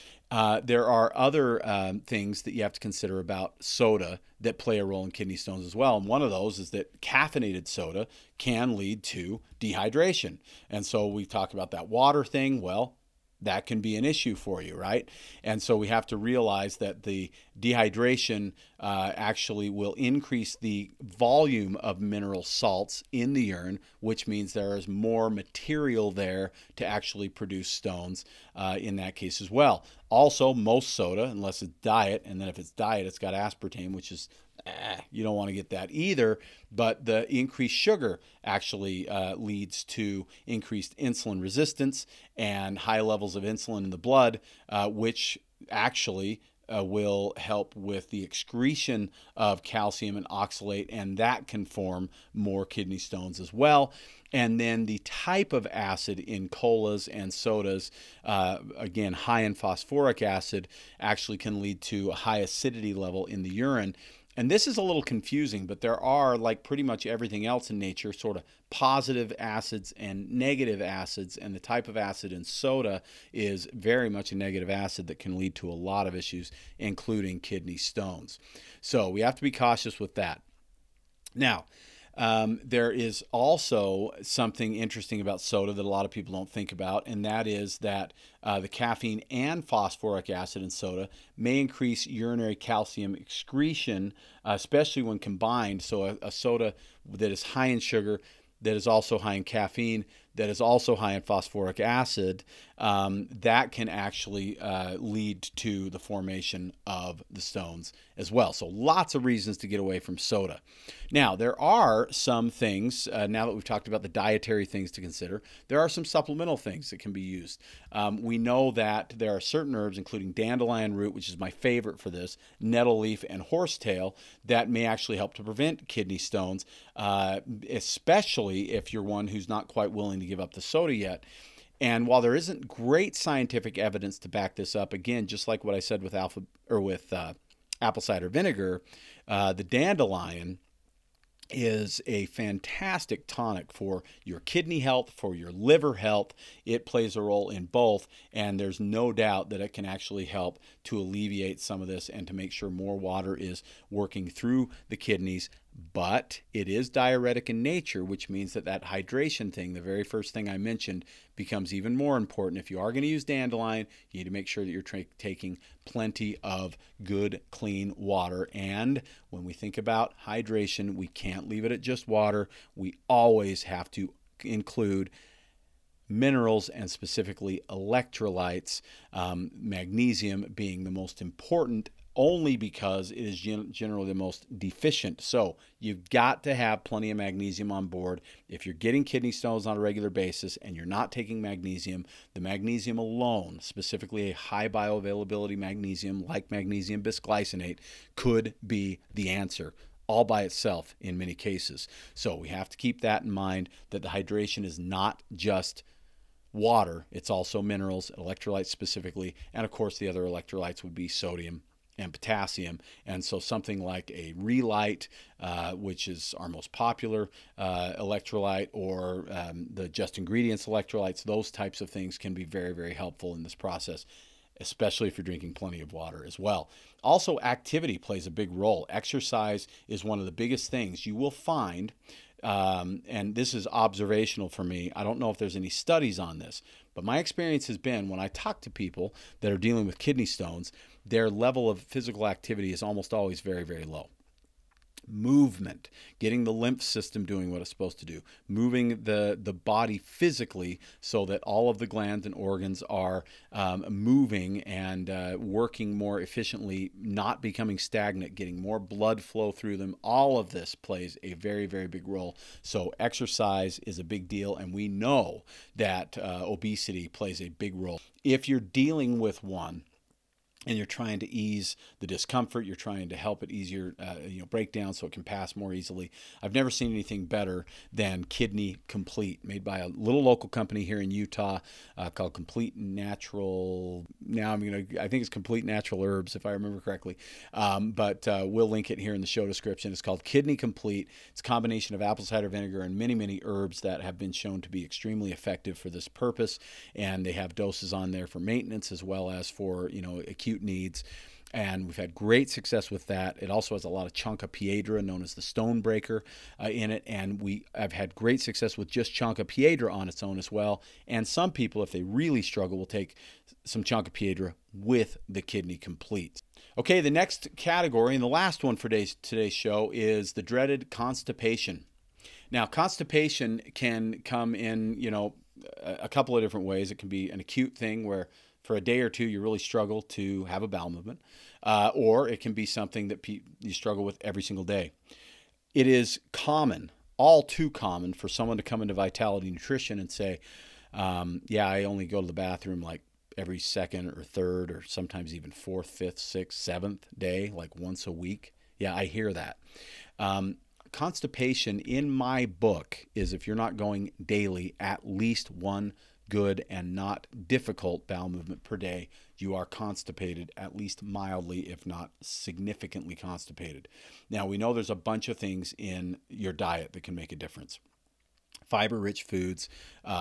There are other things that you have to consider about soda that play a role in kidney stones as well. And one of those is that caffeinated soda can lead to dehydration. And so we talk about that water thing. Well, that can be an issue for you, right? And so we have to realize that the dehydration actually will increase the volume of mineral salts in the urine, which means there is more material there to actually produce stones in that case as well. Also, most soda, unless it's diet, and then if it's diet, it's got aspartame, which is you don't want to get that either, but the increased sugar actually leads to increased insulin resistance and high levels of insulin in the blood, which actually will help with the excretion of calcium and oxalate, and that can form more kidney stones as well. And then the type of acid in colas and sodas, again, high in phosphoric acid, actually can lead to a high acidity level in the urine. And this is a little confusing, but there are, like pretty much everything else in nature, sort of positive acids and negative acids. And the type of acid in soda is very much a negative acid that can lead to a lot of issues, including kidney stones. So we have to be cautious with that. Now, there is also something interesting about soda that a lot of people don't think about, and that is that the caffeine and phosphoric acid in soda may increase urinary calcium excretion, especially when combined. So a soda that is high in sugar, that is also high in caffeine, that is also high in phosphoric acid, that can actually lead to the formation of the stones as well. So lots of reasons to get away from soda. Now, there are some things, now that we've talked about the dietary things to consider, there are some supplemental things that can be used. We know that there are certain herbs, including dandelion root, which is my favorite for this, nettle leaf, and horsetail, that may actually help to prevent kidney stones, especially if you're one who's not quite willing to give up the soda yet. And while there isn't great scientific evidence to back this up, again, just like what I said with apple cider vinegar, the dandelion is a fantastic tonic for your kidney health, for your liver health. It plays a role in both, and there's no doubt that it can actually help to alleviate some of this and to make sure more water is working through the kidneys. But it is diuretic in nature, which means that hydration thing, the very first thing I mentioned, becomes even more important. If you are going to use dandelion, you need to make sure that you're taking plenty of good, clean water. And when we think about hydration, we can't leave it at just water. We always have to include minerals and specifically electrolytes, magnesium being the most important, only because it is generally the most deficient. So you've got to have plenty of magnesium on board. If you're getting kidney stones on a regular basis and you're not taking magnesium, the magnesium alone, specifically a high bioavailability magnesium like magnesium bisglycinate, could be the answer all by itself in many cases. So we have to keep that in mind, that the hydration is not just water, it's also minerals, electrolytes specifically, and of course the other electrolytes would be sodium and potassium. And so something like a Relight, which is our most popular electrolyte, or the Just Ingredients electrolytes, those types of things can be very, very helpful in this process, especially if you're drinking plenty of water as well. Also, activity plays a big role. Exercise is one of the biggest things you will find, and this is observational for me. I don't know if there's any studies on this, but my experience has been when I talk to people that are dealing with kidney stones, their level of physical activity is almost always very, very low. Movement, getting the lymph system doing what it's supposed to do, moving the body physically so that all of the glands and organs are moving and working more efficiently, not becoming stagnant, getting more blood flow through them. All of this plays a very, very big role. So exercise is a big deal, and we know that obesity plays a big role. If you're dealing with one and you're trying to ease the discomfort. You're trying to help it ease your breakdown so it can pass more easily. I've never seen anything better than Kidney Complete, made by a little local company here in Utah called Complete Natural. Now I think it's Complete Natural Herbs, if I remember correctly. But we'll link it here in the show description. It's called Kidney Complete. It's a combination of apple cider vinegar and many, many herbs that have been shown to be extremely effective for this purpose. And they have doses on there for maintenance as well as for, acute needs, and we've had great success with that. It also has a lot of Chonca-Piedra, known as the stone breaker, in it, and I've had great success with just Chonca-Piedra on its own as well. And some people, if they really struggle, will take some Chonca-Piedra with the Kidney Complete. Okay, the next category and the last one for today's show is the dreaded constipation. Now, constipation can come in, a couple of different ways. It can be an acute thing where for a day or two you really struggle to have a bowel movement, or it can be something that you struggle with every single day. It is common, all too common, for someone to come into Vitality Nutrition and say, I only go to the bathroom like every second or third or sometimes even fourth, fifth, sixth, seventh day, like once a week. Yeah, I hear that. Constipation in my book is if you're not going daily, at least one good and not difficult bowel movement per day, you are constipated, at least mildly, if not significantly constipated. Now, we know there's a bunch of things in your diet that can make a difference. Fiber-rich foods,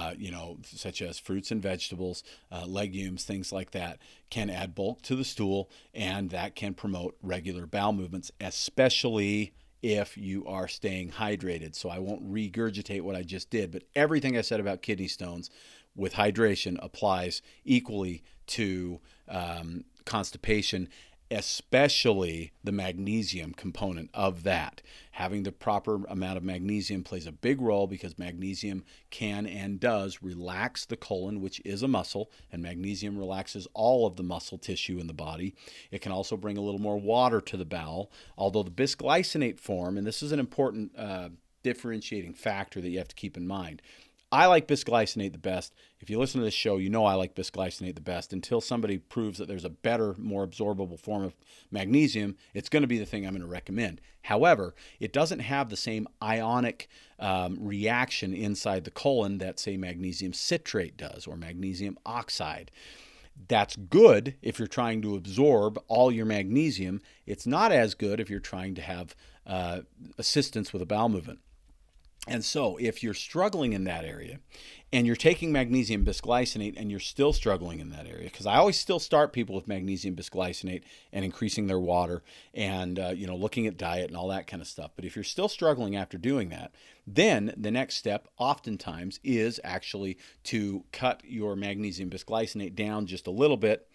such as fruits and vegetables, legumes, things like that, can add bulk to the stool, and that can promote regular bowel movements, especially if you are staying hydrated. So I won't regurgitate what I just did, but everything I said about kidney stones with hydration applies equally to constipation, especially the magnesium component of that. Having the proper amount of magnesium plays a big role because magnesium can and does relax the colon, which is a muscle, and magnesium relaxes all of the muscle tissue in the body. It can also bring a little more water to the bowel, although the bisglycinate form, and this is an important differentiating factor that you have to keep in mind. I like bisglycinate the best. If you listen to this show, you know I like bisglycinate the best. Until somebody proves that there's a better, more absorbable form of magnesium, it's going to be the thing I'm going to recommend. However, it doesn't have the same ionic reaction inside the colon that, say, magnesium citrate does or magnesium oxide. That's good if you're trying to absorb all your magnesium. It's not as good if you're trying to have assistance with a bowel movement. And so if you're struggling in that area and you're taking magnesium bisglycinate and you're still struggling in that area, because I always still start people with magnesium bisglycinate and increasing their water and, looking at diet and all that kind of stuff. But if you're still struggling after doing that, then the next step oftentimes is actually to cut your magnesium bisglycinate down just a little bit.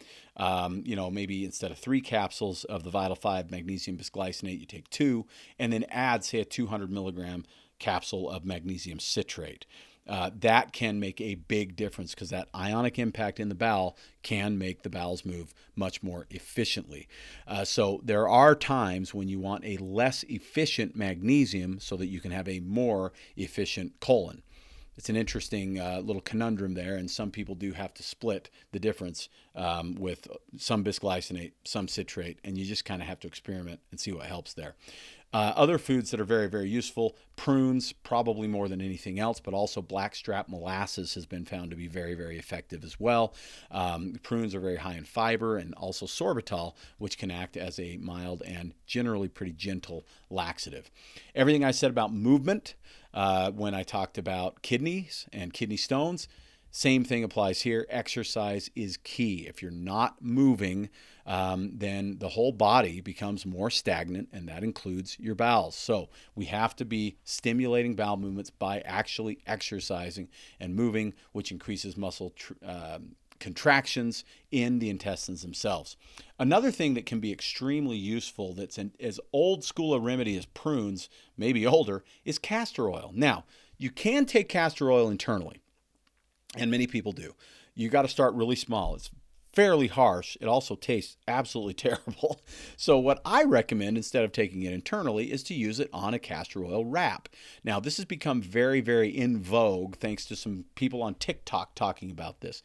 Maybe instead of 3 capsules of the Vital 5 magnesium bisglycinate, you take 2 and then add, say, a 200 milligram capsule of magnesium citrate. That can make a big difference because that ionic impact in the bowel can make the bowels move much more efficiently. So there are times when you want a less efficient magnesium so that you can have a more efficient colon. It's an interesting little conundrum there, and some people do have to split the difference with some bisglycinate, some citrate, and you just kind of have to experiment and see what helps there. Other foods that are very, very useful, prunes, probably more than anything else, but also blackstrap molasses has been found to be very, very effective as well. Prunes are very high in fiber, and also sorbitol, which can act as a mild and generally pretty gentle laxative. Everything I said about movement when I talked about kidneys and kidney stones, same thing applies here. Exercise is key. If you're not moving, then the whole body becomes more stagnant, and that includes your bowels. So we have to be stimulating bowel movements by actually exercising and moving, which increases muscle contractions in the intestines themselves. Another thing that can be extremely useful that's as old school a remedy as prunes, maybe older, is castor oil. Now, you can take castor oil internally, and many people do. You got to start really small. It's fairly harsh. It also tastes absolutely terrible. So what I recommend instead of taking it internally is to use it on a castor oil wrap. Now, this has become very, very in vogue thanks to some people on TikTok talking about this.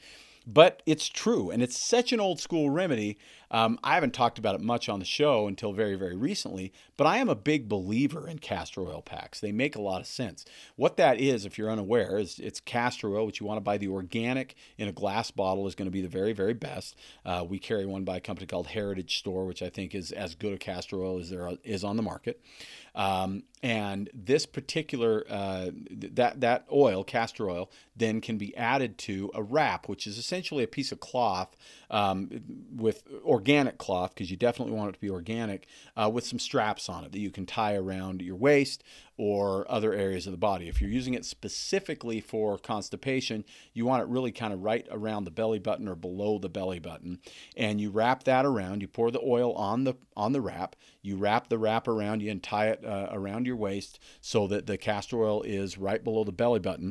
But it's true, and it's such an old school remedy. I haven't talked about it much on the show until very, very recently, but I am a big believer in castor oil packs. They make a lot of sense. What that is, if you're unaware, is it's castor oil, which you want to buy the organic in a glass bottle is going to be the very, very best. We carry one by a company called Heritage Store, which I think is as good a castor oil as there is on the market. And this particular, that oil, castor oil, then can be added to a wrap, which is essentially a piece of cloth with organic cloth, because you definitely want it to be organic, with some straps on it that you can tie around your waist or other areas of the body. If you're using it specifically for constipation, you want it really kind of right around the belly button or below the belly button. And you wrap that around, you pour the oil on the wrap, you wrap the wrap around you and tie it around your waist so that the castor oil is right below the belly button.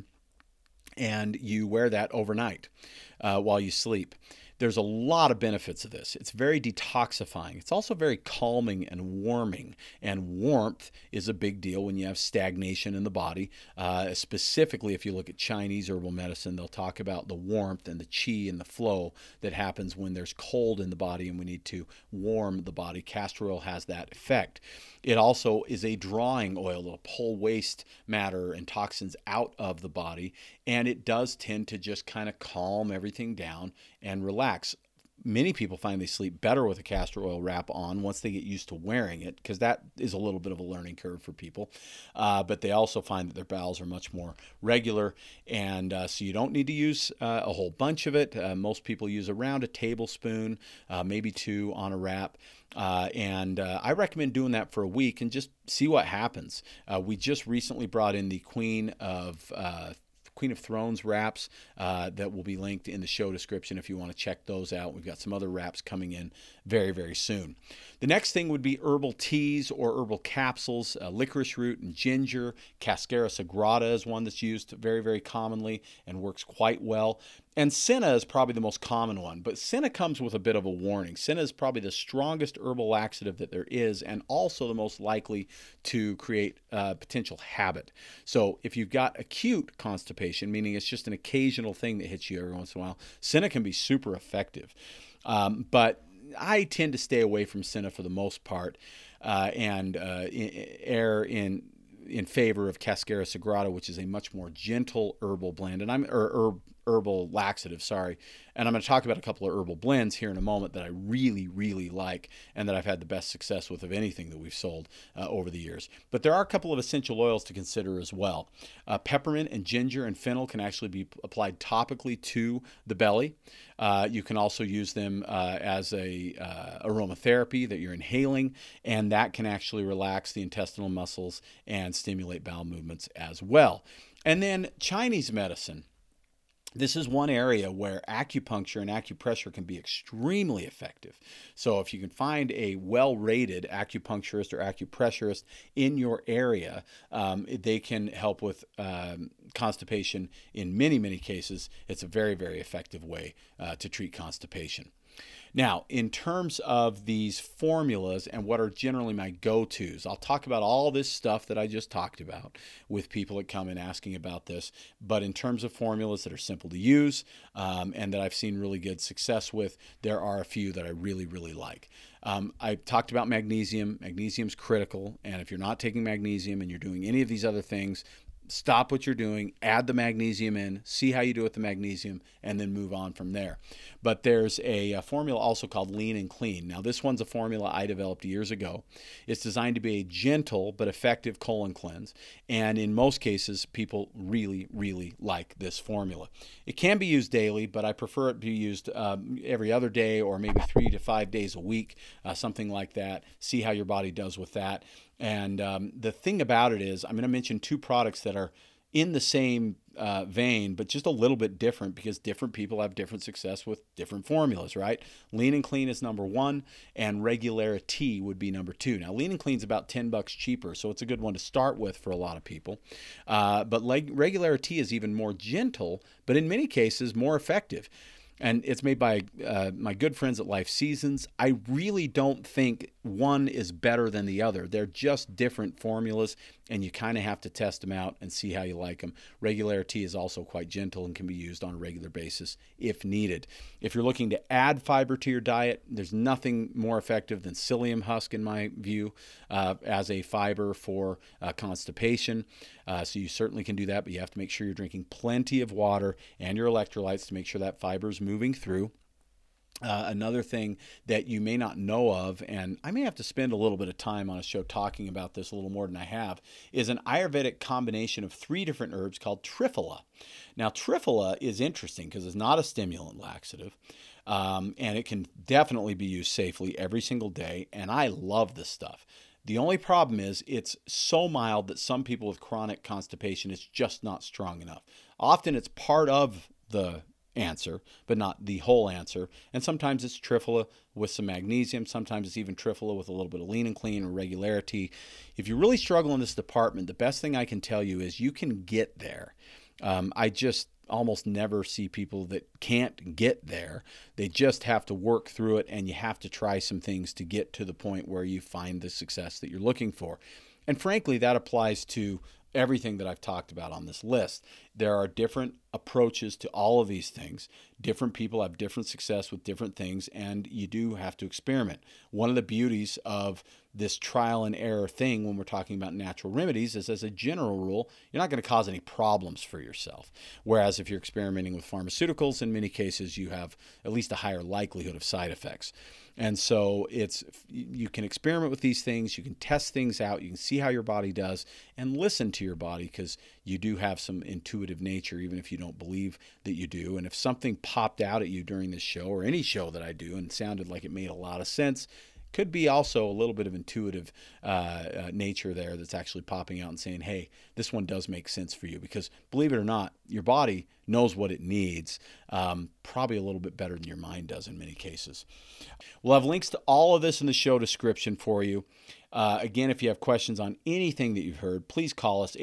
And you wear that overnight while you sleep. There's a lot of benefits of this. It's very detoxifying. It's also very calming and warming. And warmth is a big deal when you have stagnation in the body. Specifically, if you look at Chinese herbal medicine, they'll talk about the warmth and the qi and the flow that happens when there's cold in the body and we need to warm the body. Castor oil has that effect. It also is a drawing oil. It'll pull waste matter and toxins out of the body. And it does tend to just kind of calm everything down and relax. Many people find they sleep better with a castor oil wrap on once they get used to wearing it, because that is a little bit of a learning curve for people. But they also find that their bowels are much more regular. And so you don't need to use a whole bunch of it. Most people use around a tablespoon, maybe 2 on a wrap. And I recommend doing that for a week and just see what happens. We just recently brought in the Queen of Thrones wraps that will be linked in the show description if you want to check those out. We've got some other wraps coming in very, very soon. The next thing would be herbal teas or herbal capsules. Licorice root and ginger. Cascara sagrada is one that's used very, very commonly and works quite well. And senna is probably the most common one, but senna comes with a bit of a warning. Senna is probably the strongest herbal laxative that there is, and also the most likely to create potential habit. So if you've got acute constipation, meaning it's just an occasional thing that hits you every once in a while, senna can be super effective. But I tend to stay away from senna for the most part, and err in favor of Cascara sagrada, which is a much more gentle herbal blend, and herbal laxative, sorry. And I'm going to talk about a couple of herbal blends here in a moment that I really, really like and that I've had the best success with of anything that we've sold over the years. But there are a couple of essential oils to consider as well. Peppermint and ginger and fennel can actually be applied topically to the belly. You can also use them as a aromatherapy that you're inhaling, and that can actually relax the intestinal muscles and stimulate bowel movements as well. And then Chinese medicine. This is one area where acupuncture and acupressure can be extremely effective. So if you can find a well-rated acupuncturist or acupressurist in your area, they can help with constipation in many, many cases. It's a very, very effective way to treat constipation. Now, in terms of these formulas and what are generally my go-tos, I'll talk about all this stuff that I just talked about with people that come in asking about this. But in terms of formulas that are simple to use and that I've seen really good success with, there are a few that I really, really like. I talked about magnesium. Magnesium's critical. And if you're not taking magnesium and you're doing any of these other things, stop what you're doing, add the magnesium in, see how you do with the magnesium, and then move on from there. But there's a formula also called Lean and Clean. Now, this one's a formula I developed years ago. It's designed to be a gentle but effective colon cleanse. And in most cases, people really, really like this formula. It can be used daily, but I prefer it to be used every other day or maybe 3 to 5 days a week, something like that. See how your body does with that. And the thing about it is, I'm going to mention 2 products that are in the same vein, but just a little bit different because different people have different success with different formulas, right? Lean and Clean is number 1, and Regularity would be number 2. Now, Lean and Clean is about $10 cheaper, so it's a good one to start with for a lot of people. But Regularity is even more gentle, but in many cases more effective. And it's made by my good friends at Life Seasons. I really don't think one is better than the other. They're just different formulas, and you kind of have to test them out and see how you like them. Regularity is also quite gentle and can be used on a regular basis if needed. If you're looking to add fiber to your diet, there's nothing more effective than psyllium husk, in my view, as a fiber for constipation. So you certainly can do that, but you have to make sure you're drinking plenty of water and your electrolytes to make sure that fiber is moving through. Another thing that you may not know of, and I may have to spend a little bit of time on a show talking about this a little more than I have, is an Ayurvedic combination of 3 different herbs called Triphala. Now, Triphala is interesting because it's not a stimulant laxative, and it can definitely be used safely every single day, and I love this stuff. The only problem is it's so mild that some people with chronic constipation, it's just not strong enough. Often it's part of the answer, but not the whole answer. And sometimes it's Triphala with some magnesium. Sometimes it's even Triphala with a little bit of lean and clean or regularity. If you really struggle in this department, the best thing I can tell you is you can get there. I just almost never see people that can't get there. They just have to work through it, and you have to try some things to get to the point where you find the success that you're looking for. And frankly, that applies to everything that I've talked about on this list. There are different approaches to all of these things. Different people have different success with different things, and you do have to experiment. One of the beauties of this trial and error thing when we're talking about natural remedies is, as a general rule, you're not going to cause any problems for yourself. Whereas if you're experimenting with pharmaceuticals, in many cases you have at least a higher likelihood of side effects. And so you can experiment with these things, you can test things out, you can see how your body does, and listen to your body, because you do have some intuitive nature, even if you don't believe that you do. And if something popped out at you during this show, or any show that I do, and sounded like it made a lot of sense, could be also a little bit of intuitive nature there that's actually popping out and saying, hey, this one does make sense for you. Because believe it or not, your body knows what it needs, probably a little bit better than your mind does in many cases. We'll have links to all of this in the show description for you. Again, if you have questions on anything that you've heard, please call us,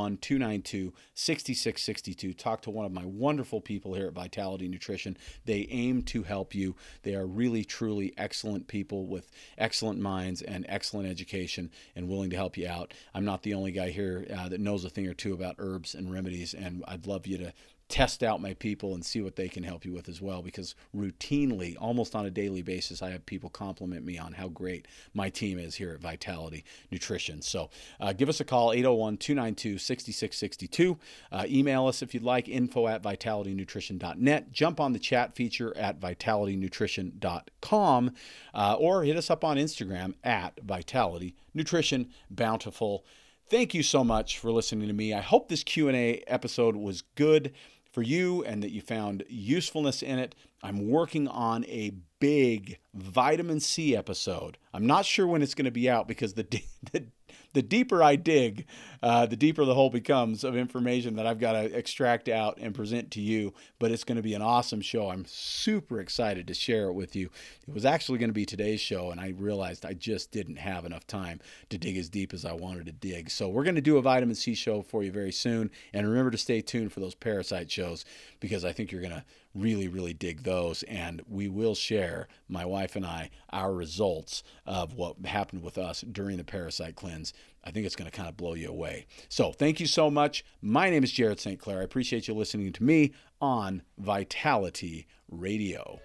801-292-6662. Talk to one of my wonderful people here at Vitality Nutrition. They aim to help you. They are really, truly excellent people with excellent minds and excellent education, and willing to help you out. I'm not the only guy here that knows a thing or two about herbs and remedies, and I'd love you to test out my people and see what they can help you with as well, because routinely, almost on a daily basis, I have people compliment me on how great my team is here at Vitality Nutrition. So give us a call, 801-292-6662. Email us if you'd like, info@vitalitynutrition.net. Jump on the chat feature at vitalitynutrition.com, or hit us up on Instagram at Vitality Nutrition Bountiful. Thank you so much for listening to me. I hope this Q&A episode was good for you and that you found usefulness in it. I'm working on a big vitamin C episode. I'm not sure when it's going to be out, because the deeper I dig, the deeper the hole becomes of information that I've got to extract out and present to you. But it's going to be an awesome show. I'm super excited to share it with you. It was actually going to be today's show, and I realized I just didn't have enough time to dig as deep as I wanted to dig. So we're going to do a vitamin C show for you very soon. And remember to stay tuned for those parasite shows, because I think you're going to really, really dig those. And we will share, my wife and I, our results of what happened with us during the parasite cleanse. I think it's going to kind of blow you away. So thank you so much. My name is Jared St. Clair. I appreciate you listening to me on Vitality Radio.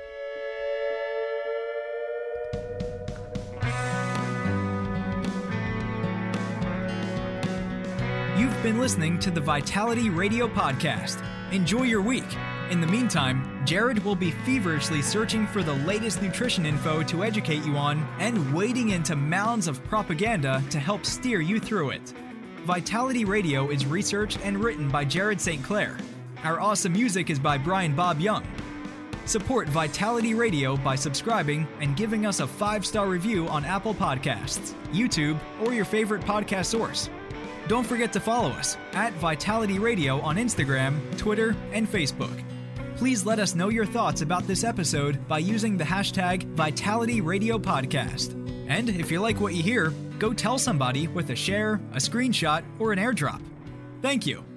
You've been listening to the Vitality Radio Podcast. Enjoy your week. In the meantime, Jared will be feverishly searching for the latest nutrition info to educate you on, and wading into mounds of propaganda to help steer you through it. Vitality Radio is researched and written by Jared St. Clair. Our awesome music is by Brian Bob Young. Support Vitality Radio by subscribing and giving us a 5-star review on Apple Podcasts, YouTube, or your favorite podcast source. Don't forget to follow us at Vitality Radio on Instagram, Twitter, and Facebook. Please let us know your thoughts about this episode by using the hashtag Vitality Radio Podcast. And if you like what you hear, go tell somebody with a share, a screenshot, or an airdrop. Thank you.